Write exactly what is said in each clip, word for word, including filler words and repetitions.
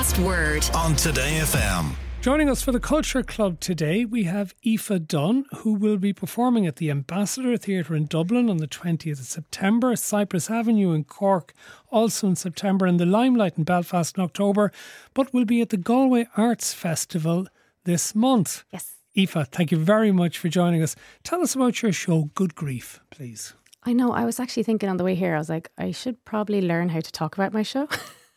last word on Today F M. Joining us for the Culture Club today, we have Aoife Dunn, who will be performing at the Ambassador Theatre in Dublin on the twentieth of September, Cypress Avenue in Cork also in September, and the Limelight in Belfast in October, but will be at the Galway Arts Festival this month. Yes. Aoife, thank you very much for joining us. Tell us about your show, Good Grief, please. I know, I was actually thinking on the way here, I was like, I should probably learn how to talk about my show.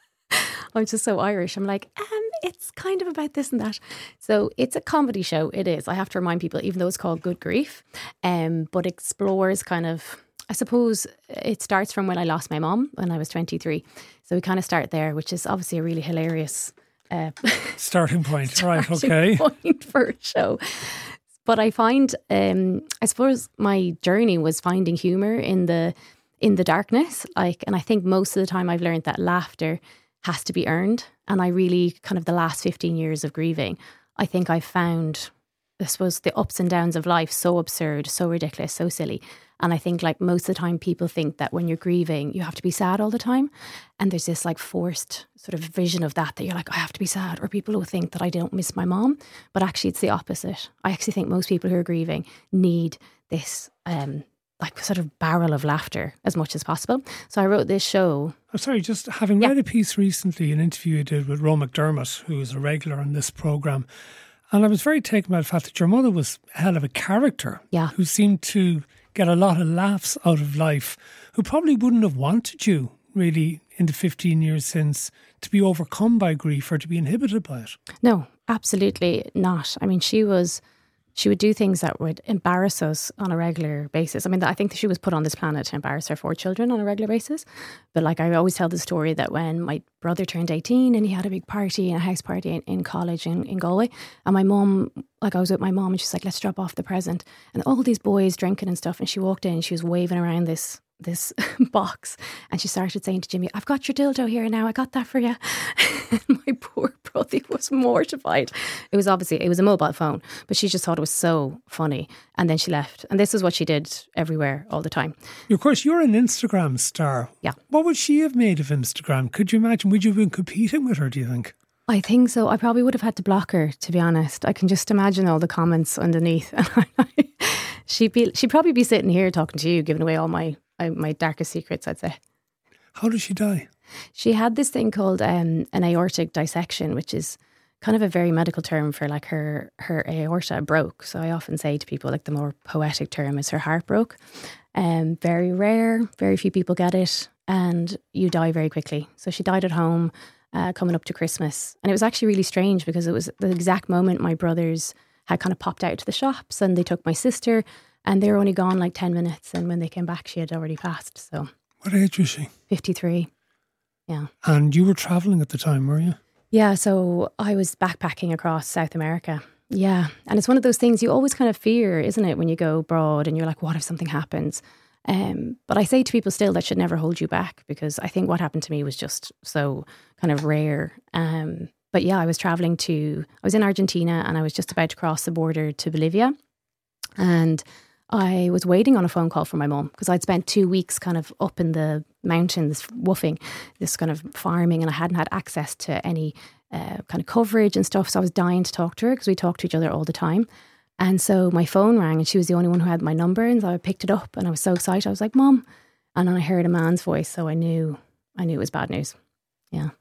I'm just so Irish. I'm like, um, it's kind of about this and that. So it's a comedy show. It is. I have to remind people, even though it's called Good Grief, um, but explores kind of, I suppose it starts from when I lost my mom when I was twenty-three. So we kind of start there, which is obviously a really hilarious uh, starting point. starting right, okay. point for a show. But I find, um, I suppose my journey was finding humour in the in the darkness. Like, and I think most of the time I've learned that laughter has to be earned. And I really kind of the last fifteen years of grieving, I think I've found, I suppose, the ups and downs of life so absurd, so ridiculous, so silly. And I think like most of the time people think that when you're grieving, you have to be sad all the time. And there's this like forced sort of vision of that, that you're like, I have to be sad. Or people will think that I don't miss my mom. But actually it's the opposite. I actually think most people who are grieving need this um, like sort of barrel of laughter as much as possible. So I wrote this show. I'm sorry, just having yeah. read a piece recently, an interview you did with Ro McDermott, who is a regular on this programme. And I was very taken by the fact that your mother was a hell of a character yeah. who seemed to get a lot of laughs out of life, who probably wouldn't have wanted you really in the fifteen years since to be overcome by grief or to be inhibited by it. No, absolutely not. I mean, she was, she would do things that would embarrass us on a regular basis. I mean, I think that she was put on this planet to embarrass her four children on a regular basis. But like I always tell the story that when my brother turned eighteen and he had a big party, a house party in, in college in, in Galway, and my mum, like I was with my mum and she's like, let's drop off the present. And all these boys drinking and stuff. And she walked in and she was waving around this this box and she started saying to Jimmy, I've got your dildo here now, I got that for you. And my poor brother was mortified. It was obviously, it was a mobile phone, but she just thought it was so funny. And then she left. And this is what she did everywhere all the time. Of course, you're an Instagram star. Yeah. What would she have made of Instagram? Could you imagine, would you have been competing with her, do you think? I think so. I probably would have had to block her, to be honest. I can just imagine all the comments underneath. she'd be, she'd probably be sitting here talking to you, giving away all my my darkest secrets, I'd say. How did she die? She had this thing called um, an aortic dissection, which is kind of a very medical term for like her her aorta broke. So I often say to people, like the more poetic term is her heart broke. Um, very rare, very few people get it, and you die very quickly. So she died at home uh, coming up to Christmas. And it was actually really strange because it was the exact moment my brothers had kind of popped out to the shops and they took my sister. And they were only gone like ten minutes. And when they came back, she had already passed. So, what age was she? fifty-three. Yeah. And you were travelling at the time, were you? Yeah. So I was backpacking across South America. Yeah. And it's one of those things you always kind of fear, isn't it? When you go abroad and you're like, what if something happens? Um, but I say to people still that should never hold you back, because I think what happened to me was just so kind of rare. Um, but yeah, I was travelling to, I was in Argentina and I was just about to cross the border to Bolivia. And I was waiting on a phone call from my mum because I'd spent two weeks kind of up in the mountains woofing, this kind of farming, and I hadn't had access to any uh, kind of coverage and stuff. So I was dying to talk to her because we talked to each other all the time. And so my phone rang and she was the only one who had my number. And so I picked it up and I was so excited. I was like, Mum. And then I heard a man's voice. So I knew, I knew it was bad news. Yeah.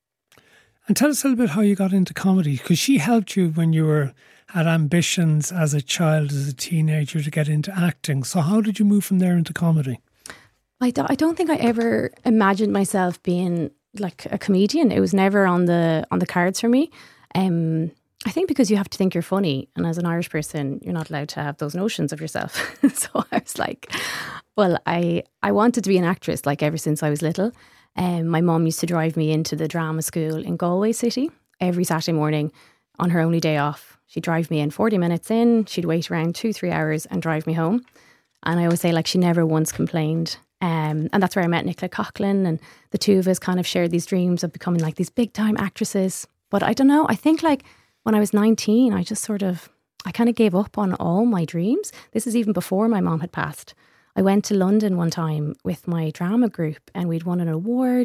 And tell us a little bit how you got into comedy, because she helped you when you were had ambitions as a child, as a teenager, to get into acting. So how did you move from there into comedy? I, do, I don't think I ever imagined myself being like a comedian. It was never on the on the cards for me. Um, I think because you have to think you're funny, and as an Irish person, you're not allowed to have those notions of yourself. So I was like, well, I, I wanted to be an actress like ever since I was little. Um, my mum used to drive me into the drama school in Galway City every Saturday morning on her only day off. She'd drive me in forty minutes in, she'd wait around two, three hours and drive me home. And I always say, like, she never once complained. Um, and that's where I met Nicola Coughlan, and the two of us kind of shared these dreams of becoming like these big time actresses. But I don't know, I think like when I was nineteen, I just sort of, I kind of gave up on all my dreams. This is even before my mom had passed. I went to London one time with my drama group and we'd won an award.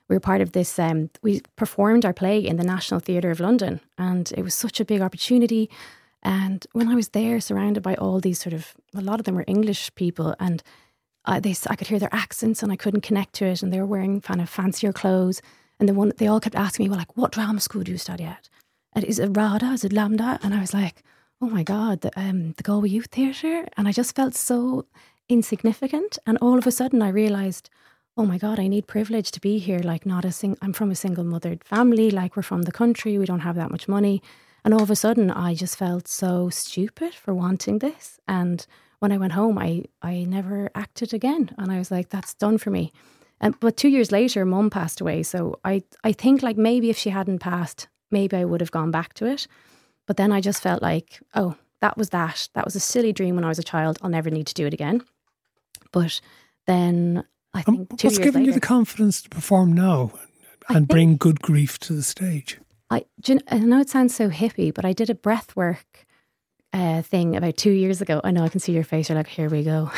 we were part of this, um, we performed our play in the National Theatre of London, and it was such a big opportunity. And when I was there, surrounded by all these sort of, a lot of them were English people, and I, they, I could hear their accents and I couldn't connect to it, and they were wearing kind of fancier clothes. And the one, they all kept asking me, well, like, what drama school do you study at? And is it RADA? Is it Lambda? And I was like, oh my God, the, um, the Galway Youth Theatre. And I just felt so insignificant. And all of a sudden I realised, oh my God, I need privilege to be here. Like, not a sing- I'm from a single mothered family. Like, we're from the country. We don't have that much money. And all of a sudden I just felt so stupid for wanting this. And when I went home, I, I never acted again. And I was like, that's done for me. Um, but two years later, Mum passed away. So I, I think like maybe if she hadn't passed, maybe I would have gone back to it. But then I just felt like, oh, that was that. That was a silly dream when I was a child. I'll never need to do it again. But then I think um, two what's years giving later, you the confidence to perform now and bring good grief to the stage? I, do you know, I know it sounds so hippie, but I did a breath work uh, thing about two years ago. I know, I can see your face. You're like, here we go.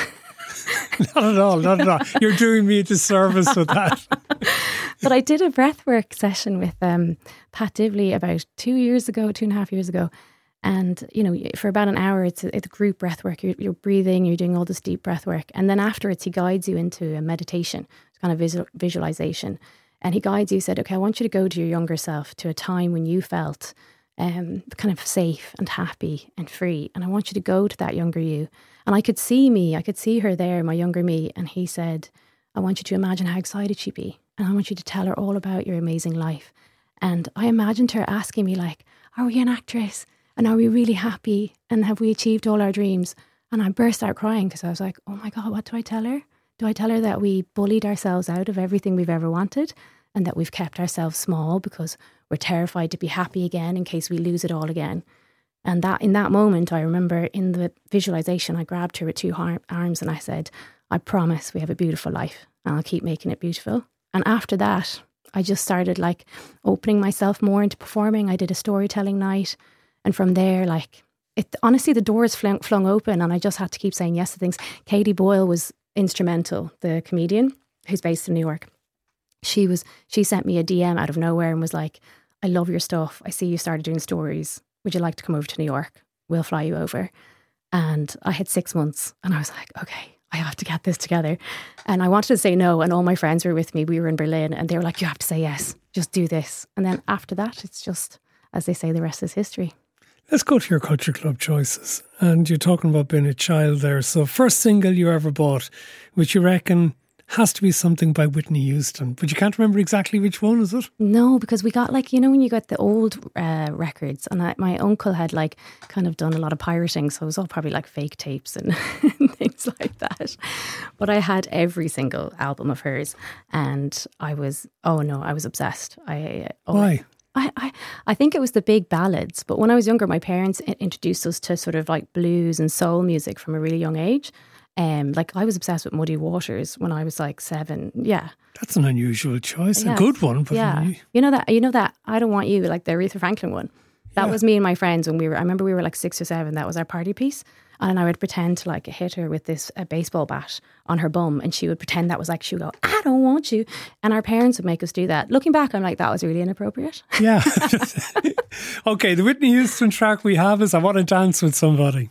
Not at all, not at all. You're doing me a disservice with that. But I did a breathwork session with um, Pat Dibley about two years ago, two and a half years ago. And, you know, for about an hour, it's a, it's a group breathwork. You're, you're breathing, you're doing all this deep breathwork. And then afterwards, he guides you into a meditation, kind of visual, visualization. And he guides you, said, okay, I want you to go to your younger self, to a time when you felt um, kind of safe and happy and free. And I want you to go to that younger you. And I could see me, I could see her there, my younger me. And he said, I want you to imagine how excited she'd be. And I want you to tell her all about your amazing life. And I imagined her asking me like, are we an actress? And are we really happy? And have we achieved all our dreams? And I burst out crying because I was like, oh my God, what do I tell her? Do I tell her that we bullied ourselves out of everything we've ever wanted and that we've kept ourselves small because we're terrified to be happy again in case we lose it all again? And that in that moment, I remember in the visualization, I grabbed her with two arms and I said, I promise we have a beautiful life and I'll keep making it beautiful. And after that, I just started like opening myself more into performing. I did a storytelling night. And from there, like, it honestly, the doors flung, flung open and I just had to keep saying yes to things. Katie Boyle was instrumental, the comedian who's based in New York. She was, she sent me a D M out of nowhere and was like, I love your stuff. I see you started doing stories. Would you like to come over to New York? We'll fly you over. And I had six months and I was like, okay, I have to get this together. And I wanted to say no. And all my friends were with me. We were in Berlin and they were like, you have to say yes, just do this. And then after that, it's just, as they say, the rest is history. Let's go to your Culture Club choices. And you're talking about being a child there. So first single you ever bought, which you reckon has to be something by Whitney Houston. But you can't remember exactly which one, is it? No, because we got like, you know, when you got the old uh, records and I, my uncle had like kind of done a lot of pirating. So it was all probably like fake tapes and things like that. But I had every single album of hers and I was, oh no, I was obsessed. I oh, Why? I, I, I think it was the big ballads. But when I was younger, my parents introduced us to sort of like blues and soul music from a really young age. Um, like I was obsessed with Muddy Waters when I was like seven. Yeah. That's an unusual choice. Yeah. A good one. But yeah. You know that, you know that I Don't Want You, like the Aretha Franklin one. That yeah. was me and my friends when we were, I remember we were like six or seven. That was our party piece. And I would pretend to like hit her with this a baseball bat on her bum. And she would pretend that was like, she would go, I don't want you. And our parents would make us do that. Looking back, I'm like, that was really inappropriate. Yeah. Okay, the Whitney Houston track we have is I Want to Dance with Somebody.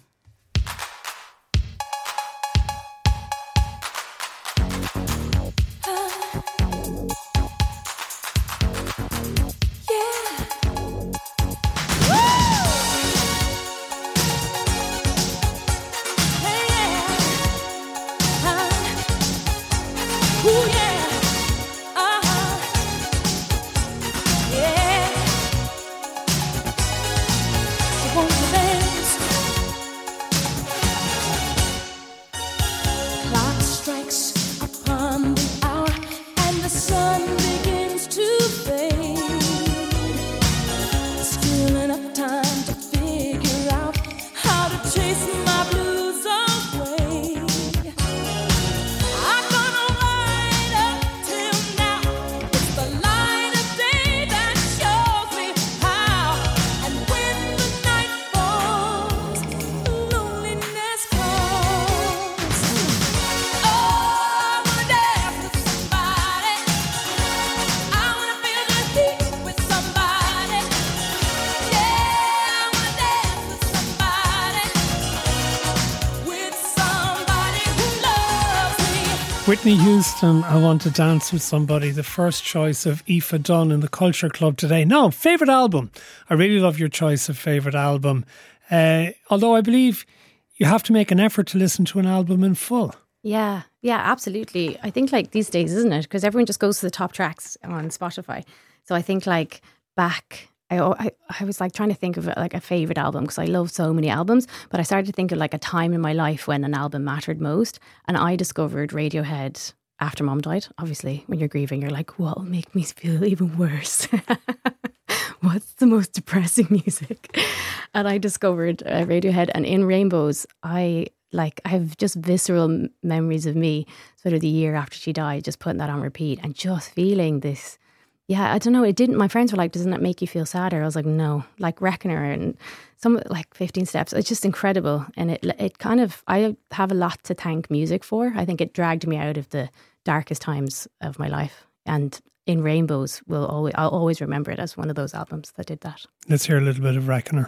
Whitney Houston, I Want to Dance with Somebody, the first choice of Aoife Dunn in the Culture Club today. Now, favourite album. I really love your choice of favourite album. Uh, although I believe you have to make an effort to listen to an album in full. Yeah, yeah, absolutely. I think like these days, isn't it? Because everyone just goes to the top tracks on Spotify. So I think like back... I, I, I was like trying to think of like a favourite album because I love so many albums, but I started to think of like a time in my life when an album mattered most, and I discovered Radiohead after Mum died. Obviously, when you're grieving, you're like, what will make me feel even worse? What's the most depressing music? And I discovered uh, Radiohead, and In Rainbows, I like I have just visceral memories of me sort of the year after she died, just putting that on repeat and just feeling this. Yeah, I don't know. It didn't. My friends were like, "Doesn't that make you feel sadder?" I was like, "No." Like Reckoner and some like fifteen Steps. It's just incredible, and it it kind of. I have a lot to thank music for. I think it dragged me out of the darkest times of my life, and In Rainbows will always. I'll always remember it as one of those albums that did that. Let's hear a little bit of Reckoner.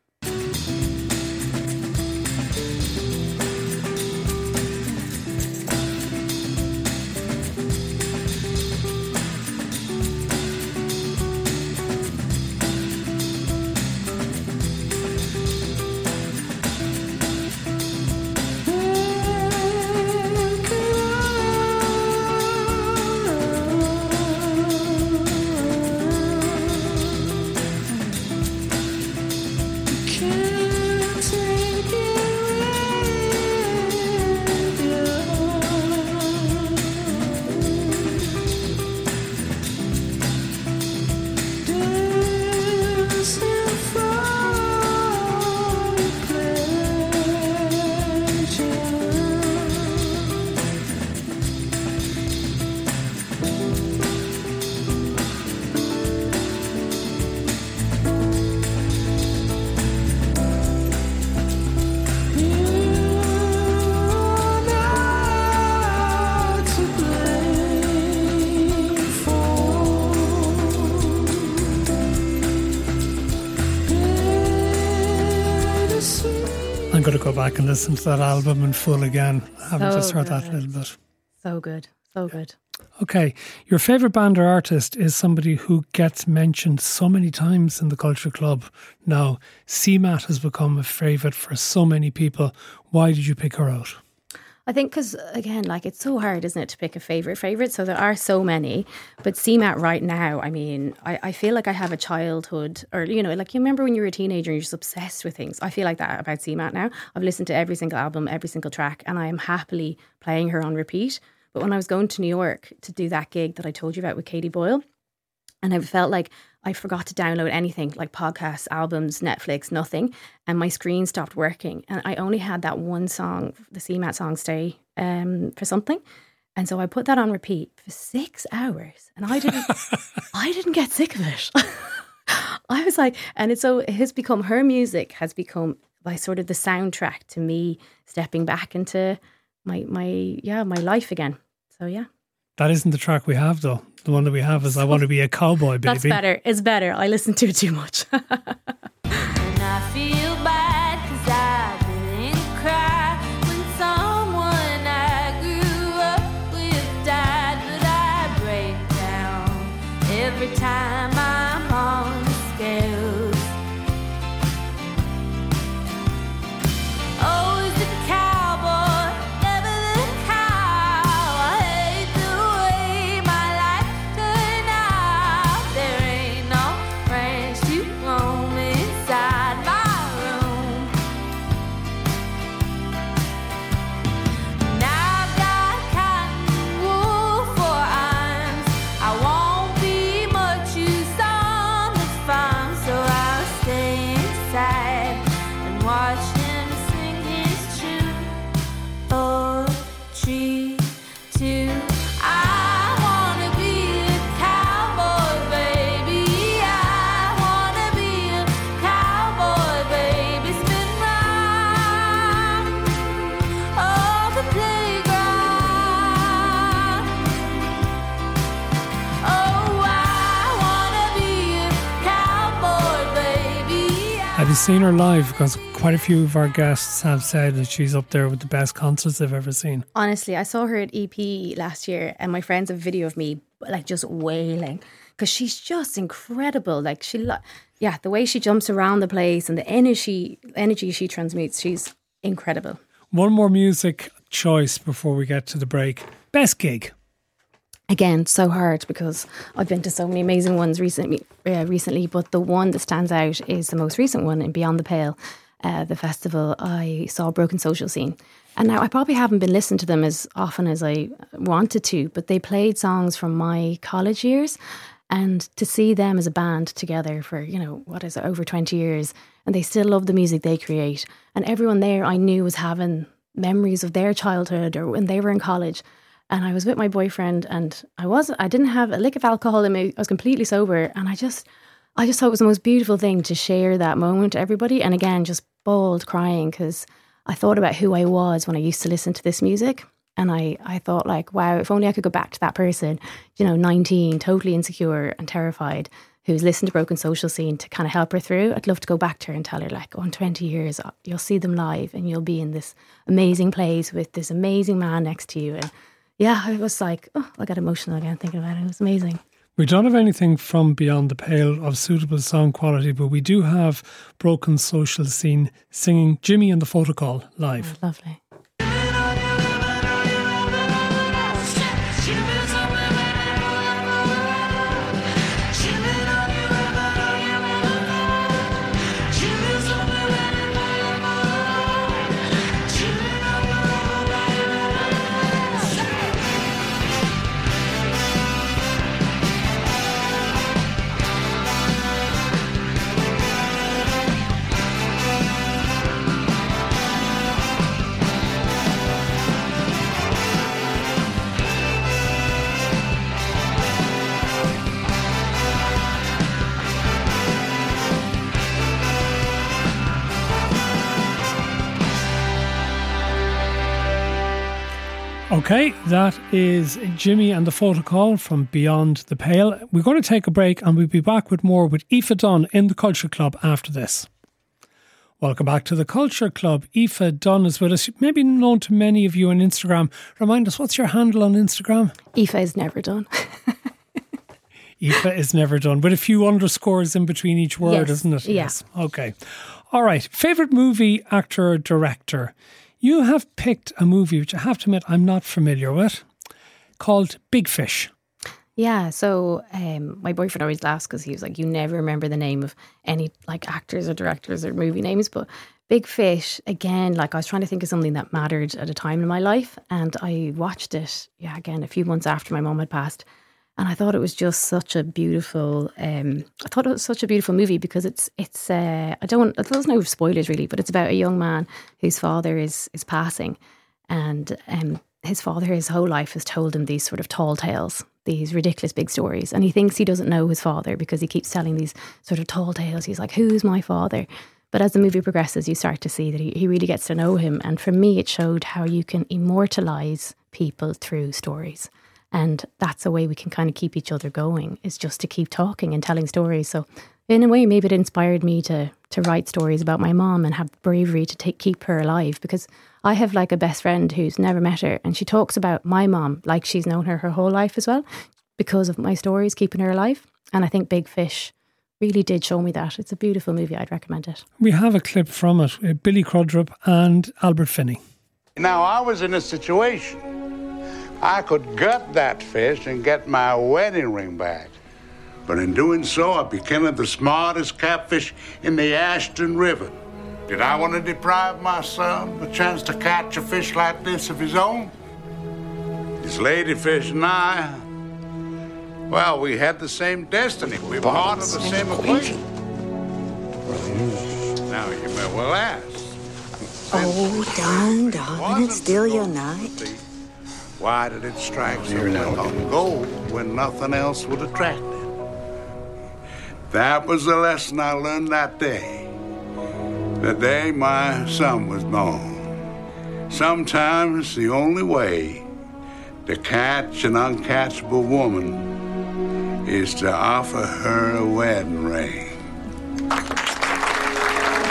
I'm going to go back and listen to that album in full again. I haven't so just heard good. that a little bit. So good, so good. Okay, your favourite band or artist is somebody who gets mentioned so many times in the Culture Club now. C M A T has become a favourite for so many people. Why did you pick her out? I think because, again, like it's so hard, isn't it, to pick a favourite favourite? So there are so many. But C M A T right now, I mean, I, I feel like I have a childhood, or, you know, like you remember when you were a teenager and you're just obsessed with things. I feel like that about C M A T now. I've listened to every single album, every single track, and I am happily playing her on repeat. But when I was going to New York to do that gig that I told you about with Katie Boyle, and I felt like I forgot to download anything, like podcasts, albums, Netflix, nothing. And my screen stopped working. And I only had that one song, the C M A T song, Stay um, for Something. And so I put that on repeat for six hours. And I didn't I didn't get sick of it. I was like, and it's so, it has become, her music has become like sort of the soundtrack to me stepping back into my, my yeah, my life again. So yeah. That isn't the track we have, though. The one that we have is I Want to Be a Cowboy, Baby. That's better. It's better. I listen to it too much. And I feel bad because I didn't cry when someone I grew up with died. But I break down every time I'm on the scales. Oh, is it cowboy? Never the cow. I hate the way my life turned out. There ain't no ranch to roam inside my room. Have you seen her live? Because quite a few of our guests have said that she's up there with the best concerts they've ever seen. Honestly, I saw her at E P last year, and my friends have a video of me like just wailing because she's just incredible. Like she, yeah, the way she jumps around the place and the energy, energy she transmutes, she's incredible. One more music choice before we get to the break. Best gig. Again, so hard because I've been to so many amazing ones recently, uh, recently, but the one that stands out is the most recent one in Beyond the Pale, uh, the festival. I saw Broken Social Scene. And now I probably haven't been listening to them as often as I wanted to, but they played songs from my college years. And to see them as a band together for, you know, what is it, over twenty years, and they still love the music they create. And everyone there I knew was having memories of their childhood or when they were in college. And I was with my boyfriend, and I wasn't, I didn't have a lick of alcohol in me. I was completely sober. And I just, I just thought it was the most beautiful thing to share that moment to everybody. And again, just bawled crying because I thought about who I was when I used to listen to this music. And I, I thought like, wow, if only I could go back to that person, you know, nineteen, totally insecure and terrified, who's listened to Broken Social Scene to kind of help her through. I'd love to go back to her and tell her like, oh, in twenty years, you'll see them live and you'll be in this amazing place with this amazing man next to you. And yeah, I was like, oh, I got emotional again thinking about it. It was amazing. We don't have anything from Beyond the Pale of suitable song quality, but we do have Broken Social Scene singing Jimmy and the Photocall live. Oh, lovely. Okay, that is Jimmy and the Photocall from Beyond the Pale. We're going to take a break and we'll be back with more with Aoife Dunn in the Culture Club after this. Welcome back to the Culture Club. Aoife Dunn is with us. Maybe known to many of you on Instagram. Remind us, what's your handle on Instagram? Aoife is never done. Aoife is never done. With a few underscores in between each word, yes. Isn't it? Yeah. Yes. Okay. All right. Favourite movie, actor, director? You have picked a movie which I have to admit I'm not familiar with, called Big Fish. Yeah, so um, my boyfriend always laughs because he was like, you never remember the name of any like actors or directors or movie names. But Big Fish, again, like I was trying to think of something that mattered at a time in my life. And I watched it, yeah, again, a few months after my mum had passed. And I thought it was just such a beautiful, um, I thought it was such a beautiful movie because it's, it's uh, I don't, there's no spoilers really, but it's about a young man whose father is is passing. And um, his father, his whole life, has told him these sort of tall tales, these ridiculous big stories. And he thinks he doesn't know his father because he keeps telling these sort of tall tales. He's like, who's my father? But as the movie progresses, you start to see that he, he really gets to know him. And for me, it showed how you can immortalise people through stories. And that's a way we can kind of keep each other going, is just to keep talking and telling stories. So in a way, maybe it inspired me to to write stories about my mom and have the bravery to take keep her alive. Because I have like a best friend who's never met her, and she talks about my mom like she's known her her whole life as well, because of my stories keeping her alive. And I think Big Fish really did show me that. It's a beautiful movie. I'd recommend it. We have a clip from it with Billy Crudup and Albert Finney. Now, I was in a situation I could gut that fish and get my wedding ring back. But in doing so, I became the smartest catfish in the Ashton River. Did I want to deprive my son of a chance to catch a fish like this of his own? His ladyfish and I, well, we had the same destiny. We were part of the same equation. Now, you may well ask. Oh, darn, darling, it's still your night. Why did it strike so well on gold when nothing else would attract it? That was the lesson I learned that day. The day my son was born. Sometimes the only way to catch an uncatchable woman is to offer her a wedding ring.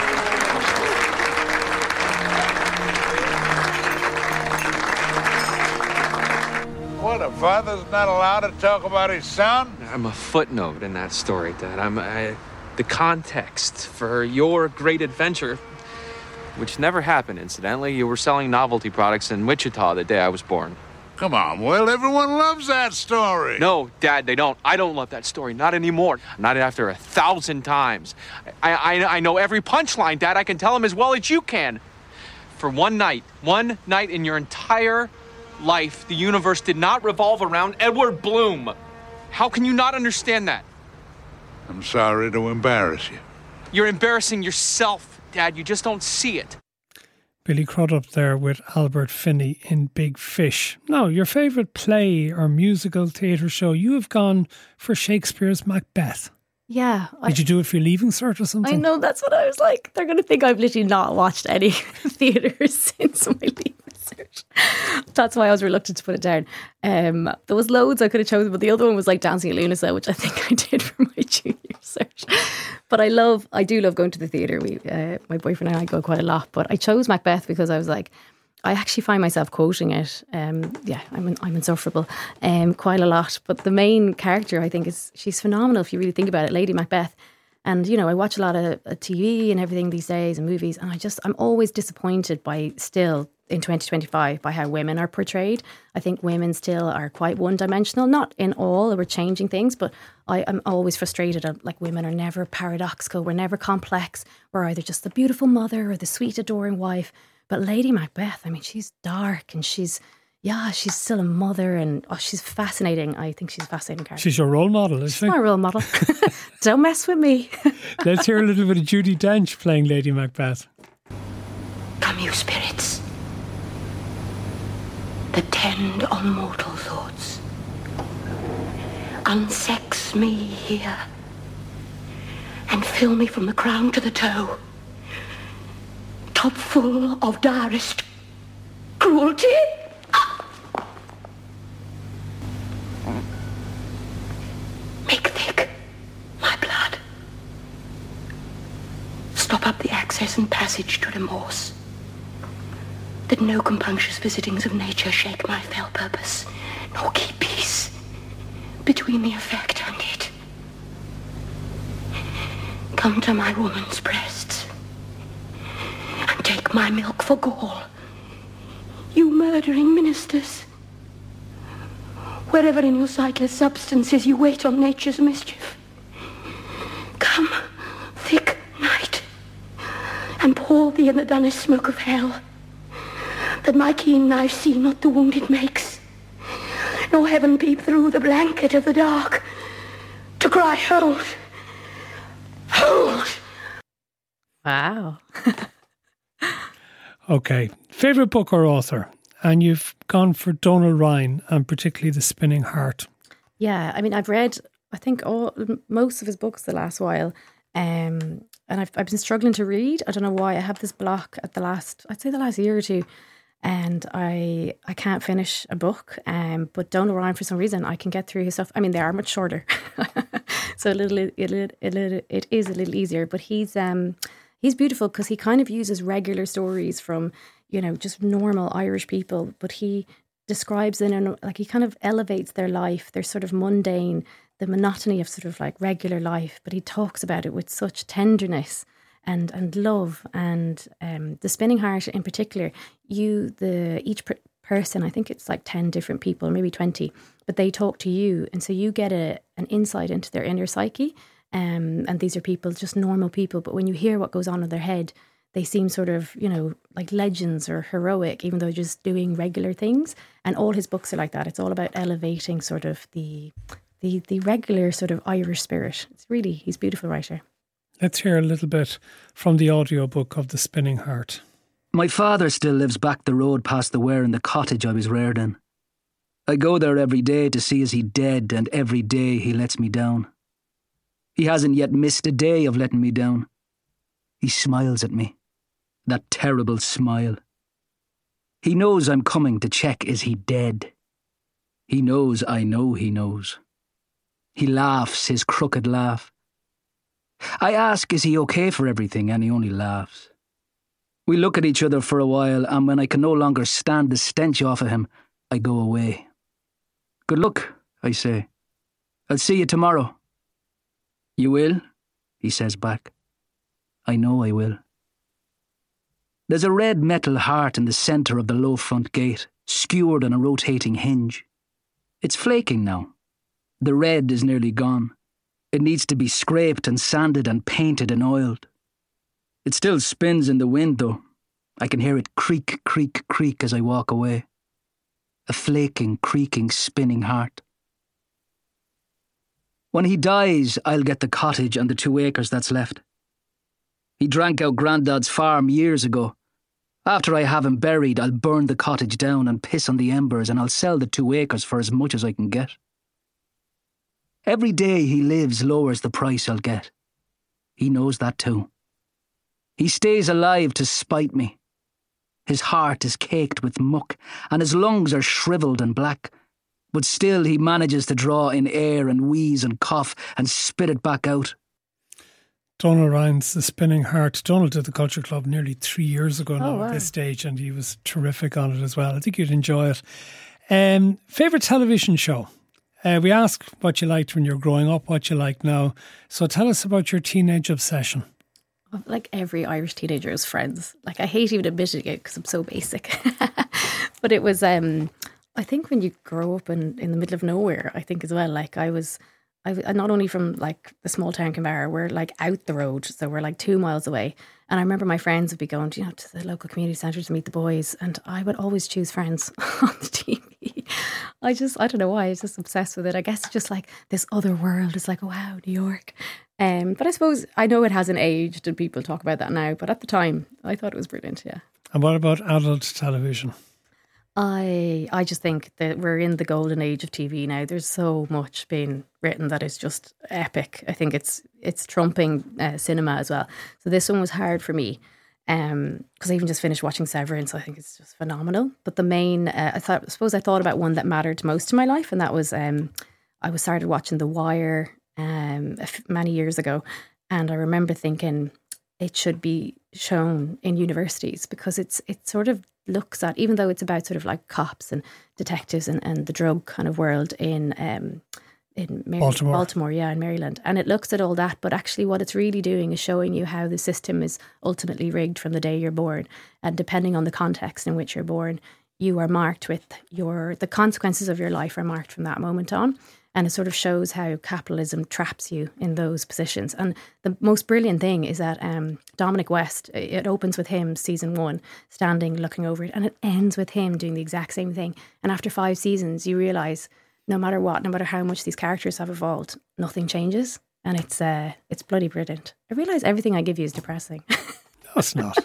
father's not allowed to talk about his son? I'm a footnote in that story, Dad. I'm I, the context for your great adventure, which never happened, incidentally. You were selling novelty products in Wichita the day I was born. Come on, Will. Everyone loves that story. No, Dad, they don't. I don't love that story. Not anymore. Not after a thousand times. I, I, I know every punchline, Dad. I can tell them as well as you can. For one night, one night in your entire life, the universe did not revolve around Edward Bloom. How can you not understand that? I'm sorry to embarrass you. You're embarrassing yourself, Dad. You just don't see it. Billy Crudup there with Albert Finney in Big Fish. Now, your favourite play or musical theatre show, you have gone for Shakespeare's Macbeth. Yeah. I, Did you do it for your leaving cert or something? I know, that's what I was like. They're going to think I've literally not watched any theatre since my leaving cert. That's why I was reluctant to put it down. Um, there was loads I could have chosen, but the other one was like Dancing at Lunasa, which I think I did for my junior cert. But I love, I do love going to the theatre. We, uh, my boyfriend and I go quite a lot. But I chose Macbeth because I was like, I actually find myself quoting it. Um, yeah, I'm I'm insufferable um, quite a lot. But the main character, I think, is she's phenomenal if you really think about it, Lady Macbeth. And, you know, I watch a lot of uh, T V and everything these days and movies. And I just, I'm always disappointed by still in twenty twenty-five by how women are portrayed. I think women still are quite one-dimensional. Not in all, we're changing things, but I, I'm always frustrated. I'm, like, women are never paradoxical. We're never complex. We're either just the beautiful mother or the sweet, adoring wife. But Lady Macbeth, I mean, she's dark and she's, yeah, she's still a mother and oh, she's fascinating. I think she's a fascinating character. She's your role model, is she? She's my role model. Don't mess with me. Let's hear a little bit of Judi Dench playing Lady Macbeth. Come, you spirits, that tend on mortal thoughts. Unsex me here and fill me from the crown to the toe. Top full of direst cruelty. Make thick my blood. Stop up the access and passage to remorse. That no compunctious visitings of nature shake my fell purpose, nor keep peace between the effect and it. Come to my woman's breasts and take my milk for gall, you murdering ministers. Wherever in your sightless substances you wait on nature's mischief. Come, thick night, and pour thee in the dunnest smoke of hell, that my keen knife see not the wound it makes, nor heaven peep through the blanket of the dark, to cry, hold, hold. Wow. Okay. Favourite book or author? And you've gone for Donal Ryan and particularly The Spinning Heart. Yeah, I mean, I've read, I think, all most of his books the last while. Um, and I've, I've been struggling to read. I don't know why. I have this block at the last, I'd say the last year or two. And I I can't finish a book. Um, but Donal Ryan, for some reason, I can get through his stuff. I mean, they are much shorter. so a little, it, it, it, it is a little easier. But he's um he's beautiful because he kind of uses regular stories from, you know, just normal Irish people, but he describes it in, like, he kind of elevates their life, their sort of mundane, the monotony of sort of like regular life, but he talks about it with such tenderness and and love. And um, The Spinning Heart in particular, you, the each per- person, I think it's like ten different people, maybe twenty, but they talk to you, and so you get a an insight into their inner psyche. Um, and these are people, just normal people, but when you hear what goes on in their head, they seem sort of, you know, like legends or heroic, even though they're just doing regular things. And all his books are like that. It's all about elevating sort of the the the regular sort of Irish spirit. It's really, he's a beautiful writer. Let's hear a little bit from the audiobook of The Spinning Heart. My father still lives back the road past the weir in the cottage I was reared in. I go there every day to see is he dead, and every day he lets me down. He hasn't yet missed a day of letting me down. He smiles at me. That terrible smile. He knows I'm coming to check is he dead. He knows I know he knows. He laughs his crooked laugh. I ask is he okay for everything, and he only laughs. We look at each other for a while, and when I can no longer stand the stench off of him, I go away. Good luck, I say. I'll see you tomorrow. You will? He says back. I know I will. There's a red metal heart in the centre of the low front gate, skewered on a rotating hinge. It's flaking now. The red is nearly gone. It needs to be scraped and sanded and painted and oiled. It still spins in the wind, though. I can hear it creak, creak, creak as I walk away. A flaking, creaking, spinning heart. When he dies, I'll get the cottage and the two acres that's left. He drank out Grandad's farm years ago. After I have him buried, I'll burn the cottage down and piss on the embers, and I'll sell the two acres for as much as I can get. Every day he lives lowers the price I'll get. He knows that too. He stays alive to spite me. His heart is caked with muck, and his lungs are shriveled and black, but still he manages to draw in air and wheeze and cough and spit it back out. Donal Ryan's The Spinning Heart. Donal did the Culture Club nearly three years ago now, oh, wow. At this stage, and he was terrific on it as well. I think you'd enjoy it. Um, favourite television show? Uh, we asked what you liked when you were growing up, what you like now. So tell us about your teenage obsession. Like every Irish teenager's Friends. Like, I hate even admitting it because I'm so basic. But it was, um, I think when you grow up in, in the middle of nowhere, I think as well, like I was... I, not only from like the small town Kinvara, we're like out the road, so we're like two miles away. And I remember my friends would be going, you know, to the local community centre to meet the boys, and I would always choose Friends on the T V. I just, I don't know why, I was just obsessed with it. I guess it's just like this other world. It's like, oh, wow, New York. Um, but I suppose I know it hasn't aged, and people talk about that now. But at the time, I thought it was brilliant. Yeah. And what about adult television? I I just think that we're in the golden age of T V now. There's so much being written that is just epic. I think it's it's trumping uh, cinema as well. So this one was hard for me because um, I even just finished watching Severance. I think it's just phenomenal. But the main, uh, I thought, I suppose I thought about one that mattered most in my life, and that was um, I was started watching The Wire um, a f- many years ago, and I remember thinking it should be shown in universities because it's it's sort of looks at, even though it's about sort of like cops and detectives and, and the drug kind of world in um in Mar- Baltimore. Baltimore, yeah, in Maryland. And it looks at all that, but actually what it's really doing is showing you how the system is ultimately rigged from the day you're born. And depending on the context in which you're born, you are marked with your, the consequences of your life are marked from that moment on. And it sort of shows how capitalism traps you in those positions. And the most brilliant thing is that um, Dominic West, it opens with him, season one, standing, looking over it. And it ends with him doing the exact same thing. And after five seasons, you realise no matter what, no matter how much these characters have evolved, nothing changes. And it's uh, it's bloody brilliant. I realise everything I give you is depressing. No, it's not.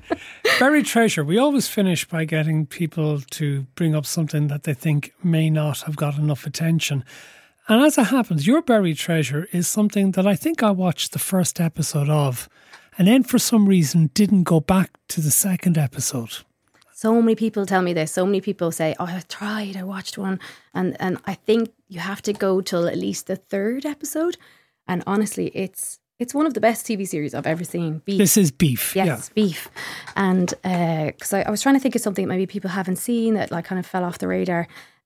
Buried treasure. We always finish by getting people to bring up something that they think may not have got enough attention. And as it happens, your buried treasure is something that I think I watched the first episode of and then for some reason didn't go back to the second episode. So many people tell me this. So many people say, oh, I tried, I watched one. And and I think you have to go till at least the third episode. And honestly, it's it's one of the best T V series I've ever seen. Beef. This is Beef. Yes, yeah. Beef. And because uh, I, I was trying to think of something that maybe people haven't seen that like kind of fell off the radar.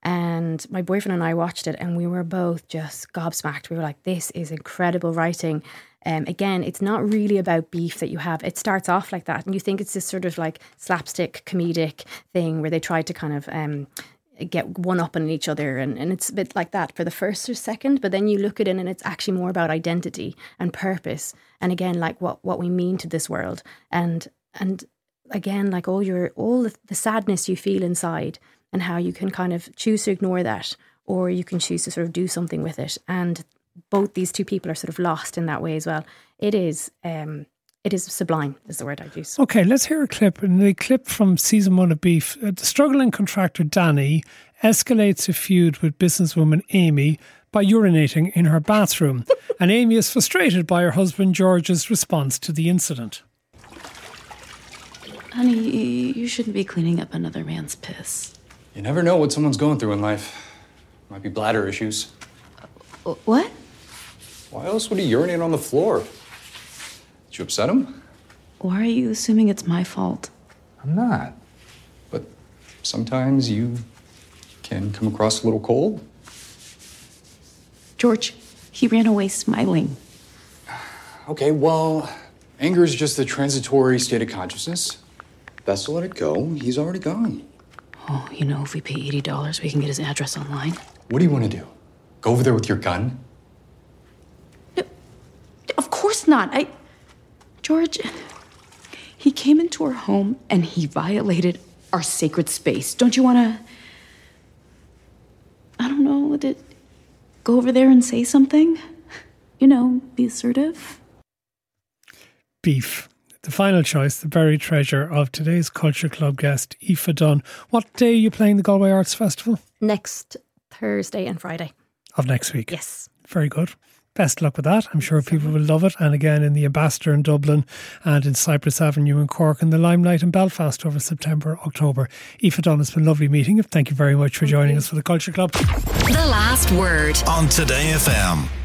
And my boyfriend and I watched it and we were both just gobsmacked. We were like, this is incredible writing. Um, again, it's not really about beef that you have. It starts off like that and you think it's this sort of like slapstick comedic thing where they try to kind of um, get one up on each other. And, and it's a bit like that for the first or second. But then you look at it and it's actually more about identity and purpose. And again, like what, what we mean to this world. And and again, like all your all the, the sadness you feel inside. And how you can kind of choose to ignore that or you can choose to sort of do something with it. And both these two people are sort of lost in that way as well. It is um, it is sublime is the word I'd use. Okay, let's hear a clip. And the clip from season one of Beef. Uh, the struggling contractor Danny escalates a feud with businesswoman Amy by urinating in her bathroom. And Amy is frustrated by her husband George's response to the incident. Honey, you shouldn't be cleaning up another man's piss. You never know what someone's going through in life. Might be bladder issues. Uh, what? Why else would he urinate on the floor? Did you upset him? Why are you assuming it's my fault? I'm not. But sometimes you can come across a little cold. George, he ran away smiling. Okay, well, anger is just a transitory state of consciousness. Best to let it go. He's already gone. Oh, you know, if we pay eighty dollars, we can get his address online. What do you want to do? Go over there with your gun? No, of course not. I... George, he came into our home and he violated our sacred space. Don't you want to... I don't know, to go over there and say something? You know, be assertive? Beef. The final choice, the buried treasure of today's Culture Club guest, Aoife Dunn. What day are you playing the Galway Arts Festival? Next Thursday and Friday. Of next week? Yes. Very good. Best luck with that. I'm sure people will love it. And again, in the Ambassador in Dublin and in Cypress Avenue in Cork and the Limelight in Belfast over September, October. Aoife Dunn, it's been lovely meeting you. Thank you very much for joining us for the Culture Club. The Last Word on Today F M.